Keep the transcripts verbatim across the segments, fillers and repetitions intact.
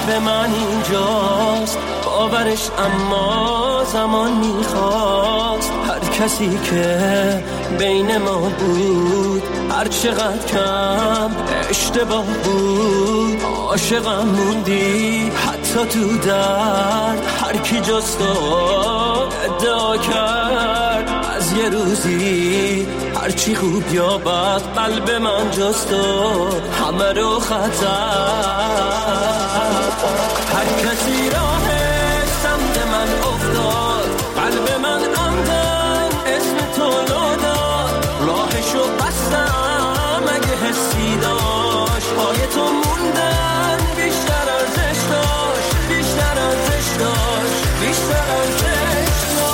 قلب من اینجاست باورش اما زمان میخواست هر کسی که بین ما بود هر چقدر کم اشتباه بود عاشقم موندی حتی تو درد هر کی جز تو ادعا کرد از یه روزی هر چی خوب یا بد قلب من جز تو همه رو خطر هر کسی راهش سمت من افتاد قلب من عمدن اسم تو لو داد راهشو بستم اگه حسی داشت پای تو موندن بیشتر ارزش داشت بیشتر ارزش داشت بیشتر ارزش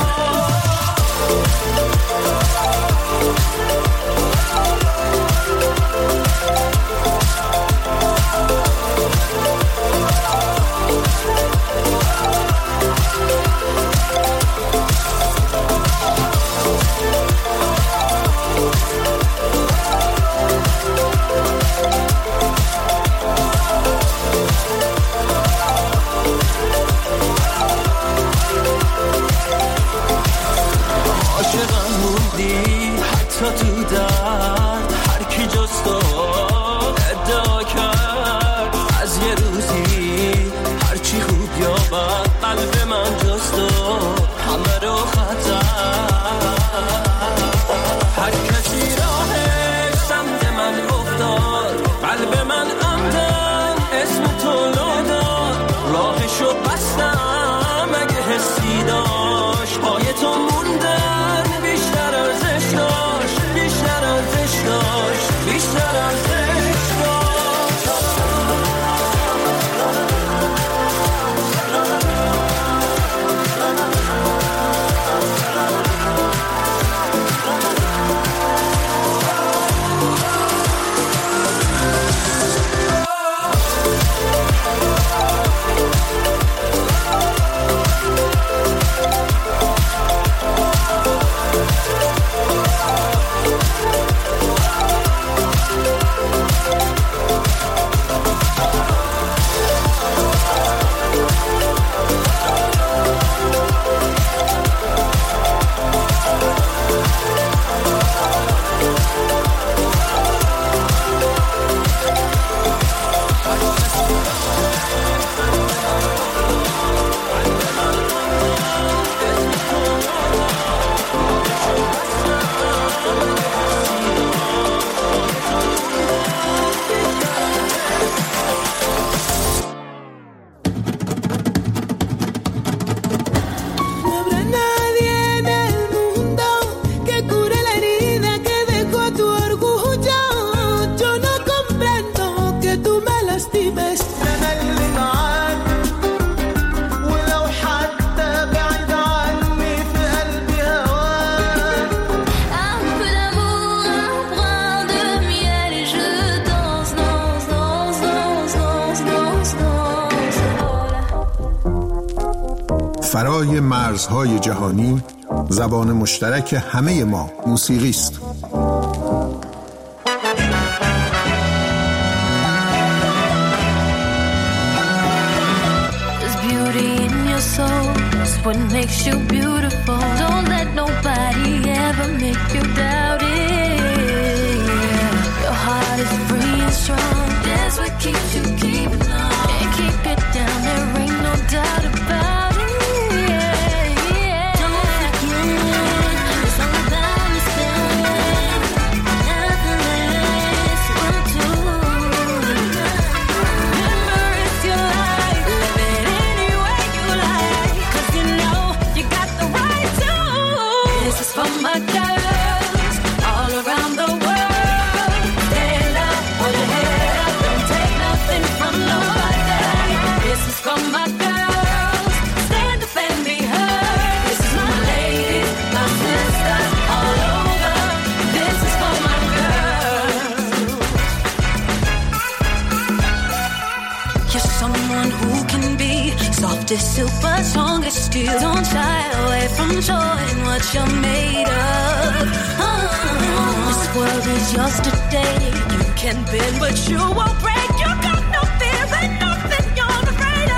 عاشقم موندی حتی تو درد هر کی جز تو ادعا کرد از یه روزی هر چی خوب یا بد قلب من جز تو همه رو خطر هر کسی راهش سمت من افتاد قلب من عمدن اسم تو لو داد راهشو بستم اگه حسی داشت پای تو موندن بیشتر ارزش داشت بیشتر ارزش داشت بیشتر ارزش فرای مرزهای جهانی زبان مشترک همه ما موسیقی است. What makes you beautiful? Don't let nobody ever make you doubt it. Your heart is free and strong. That's what keeps you keeping on. Can't keep it down. There ain't no doubt about it. Don't forget, it's all about the stand. Nothing less will do. Remember, it's your life. Live it any way you like. 'Cause you know you got the right to. This is for my girls all around the world. Stand up, hold your head up, don't take nothing from nobody. This is for my girls, stand up and be heard. This is my ladies, my sisters all over. This is for my girls. You're someone who can be soft as silk but strong as steel. Don't shy away from showing what you're made of. Oh, this world is yours today. You can bend but you won't break. You got no fear and nothing you're afraid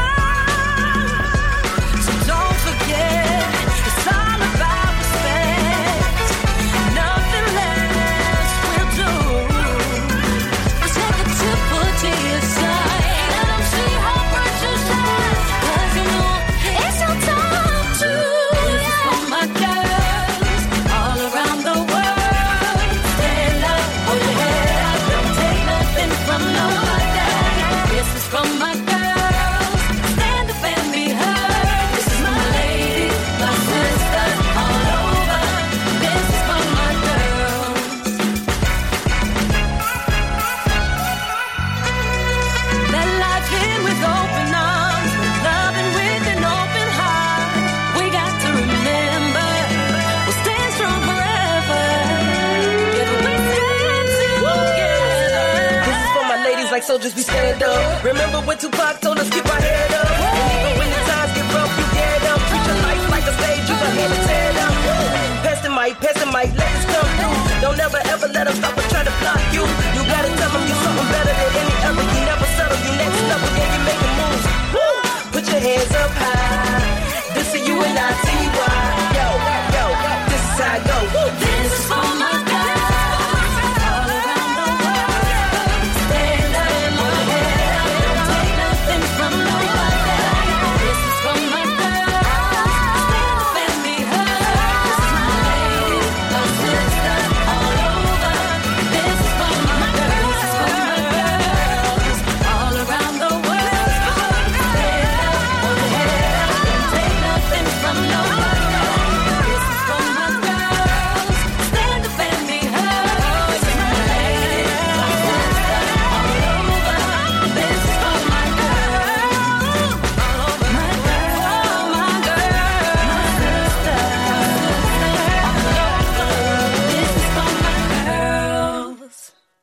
soldiers, we stand up. Remember when Tupac told us keep our head up. And even when the times get rough, you get up. Treat your life like a stage, you got here to tear it up. Pass the mic, pass the mic, let us come through. Don't ever ever let us stop or try to block you. You gotta tell them you're something better than any other. You never settle, you next level, yeah, you making moves. Woo! Put your hands up high. This is you and I, T Y. Yo, yo, this is how I go. Woo! This is for my girls all around the world. Stand up and put your head up. Don't take nothing from nobody. This is for my girls. Stand up and be heard. This is my lady, my sister, all over. This is for my girls. This is for my girls all around the world. Stand up, put your head up. Don't take nothing from nobody. This is for my girls. Stand up and be heard. This is my lady, my sister, all over. This is for my girls. My girl, my girl, my sister, all over. This is for my girls.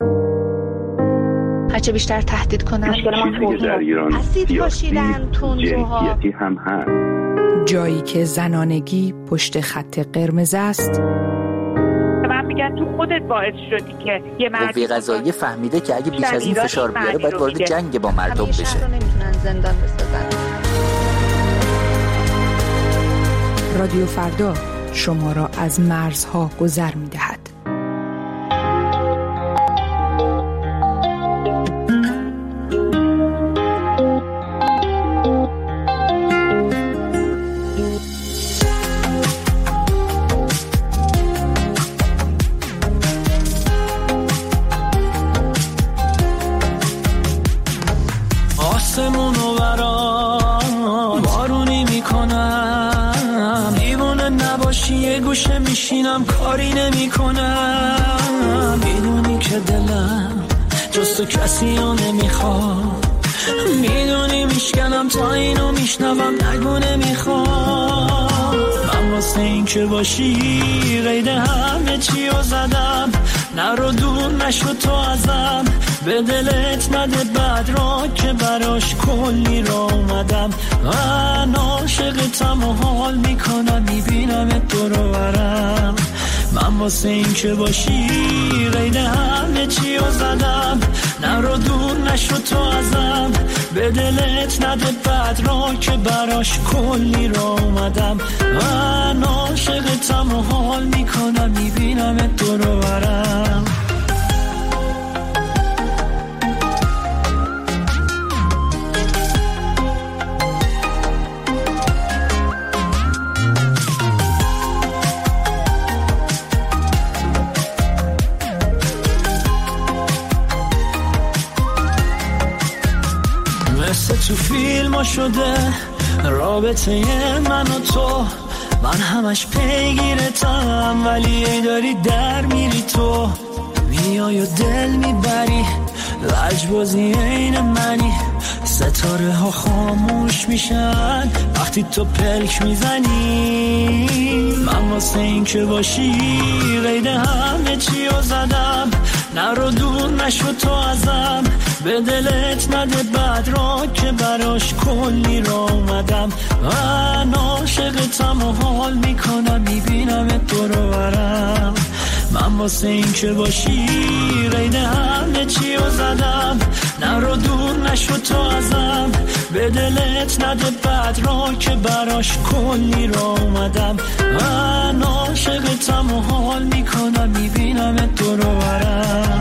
هرچه بیشتر تهدید کنن مشکل ما چیزی که در ایران اسید سیاسی پاشیدن، تندروها. جنسیتی هم هست. جایی که زنانگی پشت خط قرمز است، من میگن تو خودت باعث شدی که یه مرد قوه قضاییه فهمیده که اگه بیش از این فشار بیاره باید وارد جنگ با مردم همه شهر بشه. رو نمیتونن زندان بسازن. رادیو فردا شما را از مرزها گذر می‌دهد. آسمونو برام بارونی میکنم، دیوونه نباشی یه گوشه میشینم کاری نمیکنم. میدونی که دلم جز تو کسی رو نمیخواد، میدونی میشکنم تا اینو میشنوم نگو نمیخواد. من واسه این که باشی قید همه چی رو زدم، نرو دور نشو تو ازم، به دلت نده بد را که براش کلی را اومدم. من عاشقتم و حال میکنم، میبینم دور و برم. من واسه این که باشی قید همه چی رو زدم، نرو دور نشو تو ازم، به دلت نده بد را که براش کلی را اومدم. من عاشقتم و حال میکنم، میبینم دور و برم. مثل تو فیلم ها شده رابطه من و تو، من همش پیگیرتم ولی ای داری در میری تو. میای و دل میبری لجبازی این منی، ستاره ها خاموش میشن وقتی تو پلک میزنی. من واسه این که باشی قید همه چی رو زدم، نرو دور نشو تو ازم، به دلت نده بد را که براش کلی را اومدم. من عاشقتم و حال میکنم، میبینم دور و برم. من واسه این که باشی قید همه چی رو زدم، نرو دور نشو تو ازم، به دلت نده بد را که براش کلی را اومدم. من عاشقتم و حال میکنم، میبینم دور و برم.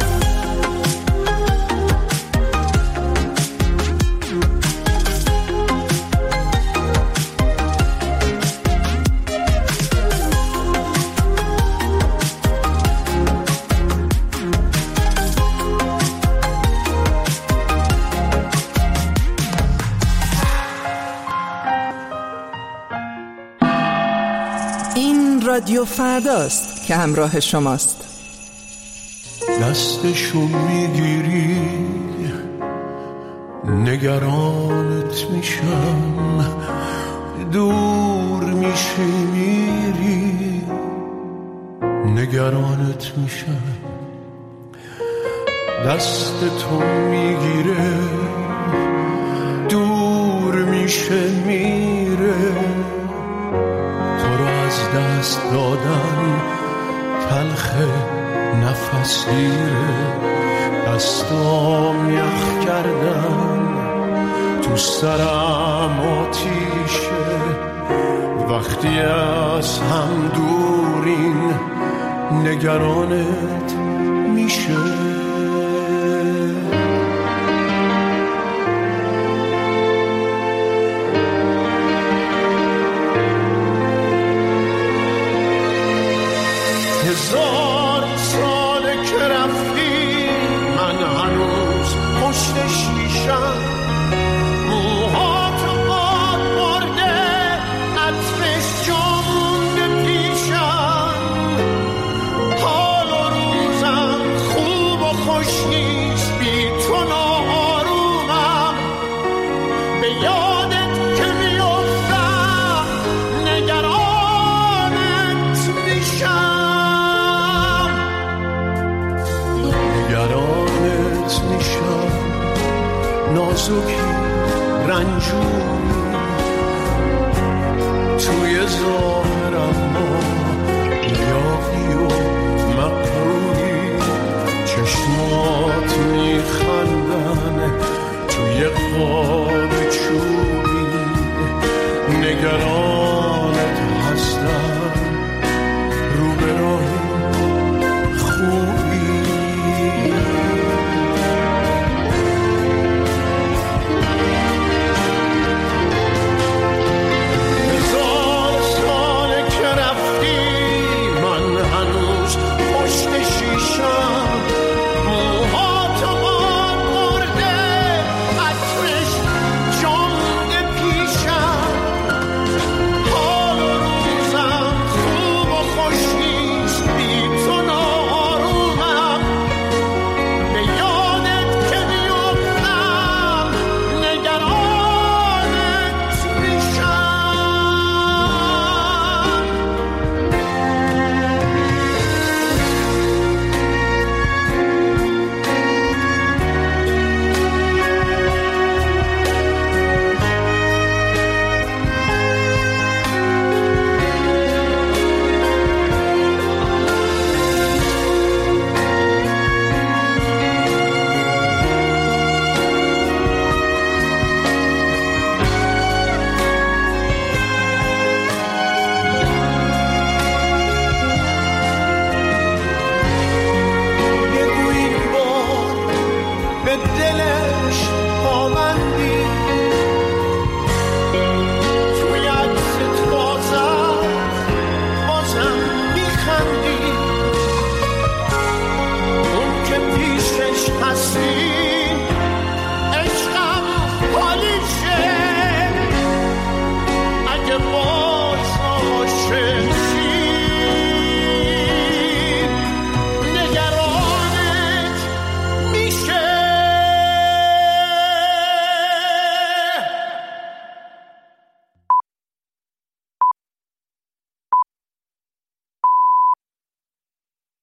رادیو فرداست که همراه شماست. دستشو میگیری نگرانت میشم، دور میشی میری نگرانت میشم. دست تو میگیره دور میشه میره. تو رو از دست دادن تلخه نفس گیره. دستام یخ کردن تو سرم آتیشه. وقتی از هم دورین نگرانت میشه. هزار ساله که رفتی من هنوز پشت شیشم. موهاتو باد برده عطرش جا مونده پیشم. حال و روزم خوب و خوش نیست بی تو ناآرومم. به یادت که میافتم نگرانت میشم. نگرانت میشم نازکی رنجور